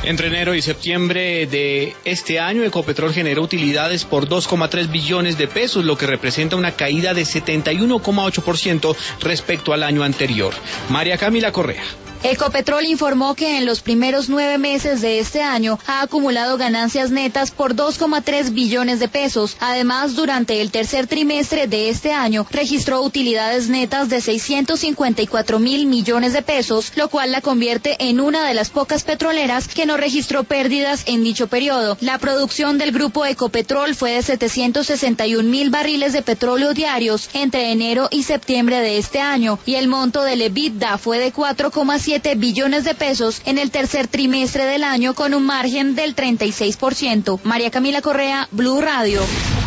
Entre enero y septiembre de este año, Ecopetrol generó utilidades por 2,3 billones de pesos, lo que representa una caída de 71,8% respecto al año anterior. María Camila Correa. Ecopetrol informó que en los primeros 9 meses de este año ha acumulado ganancias netas por 2,3 billones de pesos. Además, durante el tercer trimestre de este año registró utilidades netas de 654.000 millones de pesos, lo cual la convierte en una de las pocas petroleras que no registró pérdidas en dicho periodo. La producción del grupo Ecopetrol fue de 761.000 barriles de petróleo diarios entre enero y septiembre de este año, y el monto del EBITDA fue de 4,7 billones de pesos en el tercer trimestre del año, con un margen del 36%. María Camila Correa, Blue Radio.